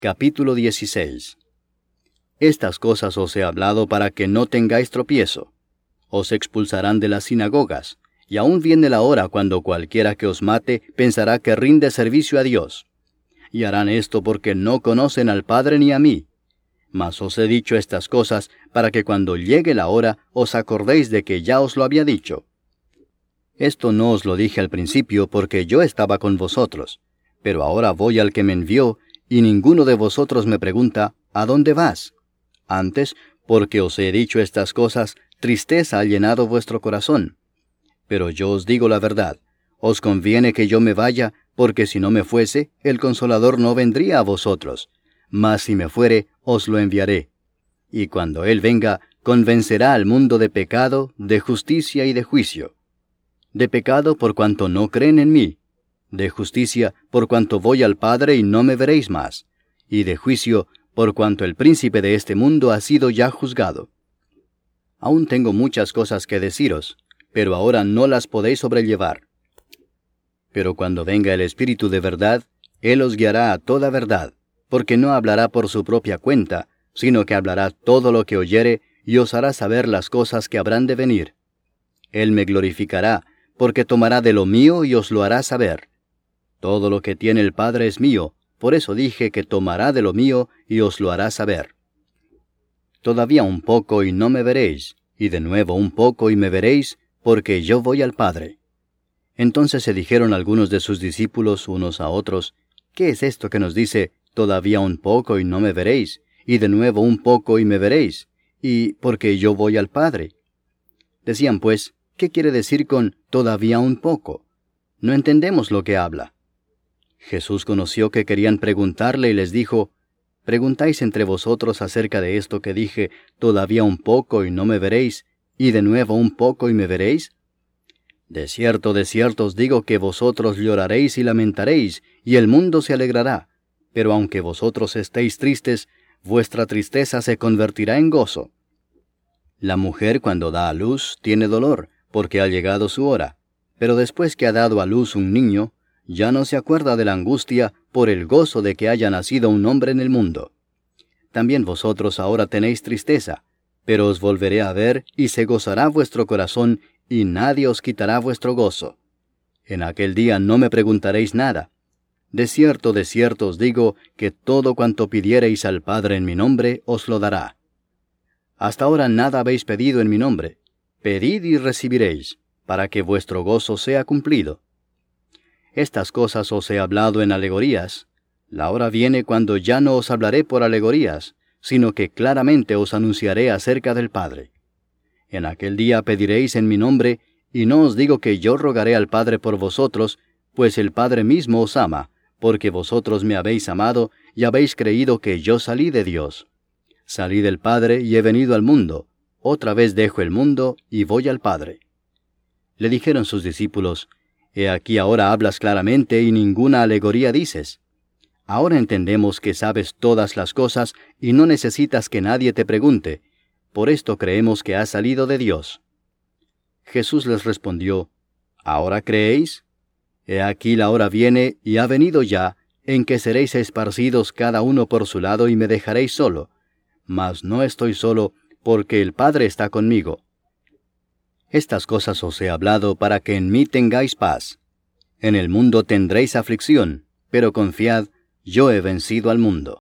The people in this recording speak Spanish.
Capítulo 16. Estas cosas os he hablado para que no tengáis tropiezo. Os expulsarán de las sinagogas, y aún viene la hora cuando cualquiera que os mate pensará que rinde servicio a Dios. Y harán esto porque no conocen al Padre ni a mí. Mas os he dicho estas cosas para que cuando llegue la hora os acordéis de que ya os lo había dicho. Esto no os lo dije al principio porque yo estaba con vosotros, pero ahora voy al que me envió, y ninguno de vosotros me pregunta, ¿a dónde vas? Antes, porque os he dicho estas cosas, tristeza ha llenado vuestro corazón. Pero yo os digo la verdad, os conviene que yo me vaya, porque si no me fuese, el Consolador no vendría a vosotros, mas si me fuere, os lo enviaré. Y cuando Él venga, convencerá al mundo de pecado, de justicia y de juicio. De pecado por cuanto no creen en mí, de justicia por cuanto voy al Padre y no me veréis más, y de juicio por cuanto el príncipe de este mundo ha sido ya juzgado. Aún tengo muchas cosas que deciros, pero ahora no las podéis sobrellevar. Pero cuando venga el Espíritu de verdad, Él os guiará a toda verdad, porque no hablará por su propia cuenta, sino que hablará todo lo que oyere y os hará saber las cosas que habrán de venir. Él me glorificará, porque tomará de lo mío y os lo hará saber. Todo lo que tiene el Padre es mío, por eso dije que tomará de lo mío y os lo hará saber. Todavía un poco y no me veréis, y de nuevo un poco y me veréis, porque yo voy al Padre. Entonces se dijeron algunos de sus discípulos unos a otros, ¿qué es esto que nos dice, todavía un poco y no me veréis, y de nuevo un poco y me veréis, y porque yo voy al Padre? Decían pues, ¿qué quiere decir con todavía un poco? No entendemos lo que habla. Jesús conoció que querían preguntarle y les dijo, ¿preguntáis entre vosotros acerca de esto que dije, todavía un poco y no me veréis, y de nuevo un poco y me veréis? De cierto os digo que vosotros lloraréis y lamentaréis, y el mundo se alegrará, pero aunque vosotros estéis tristes, vuestra tristeza se convertirá en gozo. La mujer cuando da a luz tiene dolor, porque ha llegado su hora, pero después que ha dado a luz un niño, ya no se acuerda de la angustia por el gozo de que haya nacido un hombre en el mundo. También vosotros ahora tenéis tristeza, pero os volveré a ver y se gozará vuestro corazón y nadie os quitará vuestro gozo. En aquel día no me preguntaréis nada. De cierto os digo que todo cuanto pidiereis al Padre en mi nombre os lo dará. Hasta ahora nada habéis pedido en mi nombre. Pedid y recibiréis, para que vuestro gozo sea cumplido. Estas cosas os he hablado en alegorías. La hora viene cuando ya no os hablaré por alegorías, sino que claramente os anunciaré acerca del Padre. En aquel día pediréis en mi nombre, y no os digo que yo rogaré al Padre por vosotros, pues el Padre mismo os ama, porque vosotros me habéis amado y habéis creído que yo salí de Dios. Salí del Padre y he venido al mundo. Otra vez dejo el mundo y voy al Padre. Le dijeron sus discípulos, He aquí ahora hablas claramente y ninguna alegoría dices. Ahora entendemos que sabes todas las cosas y no necesitas que nadie te pregunte. Por esto creemos que has salido de Dios. Jesús les respondió, ¿ahora creéis? He aquí la hora viene y ha venido ya, en que seréis esparcidos cada uno por su lado y me dejaréis solo. Mas no estoy solo, porque el Padre está conmigo. Estas cosas os he hablado para que en mí tengáis paz. En el mundo tendréis aflicción, pero confiad, yo he vencido al mundo.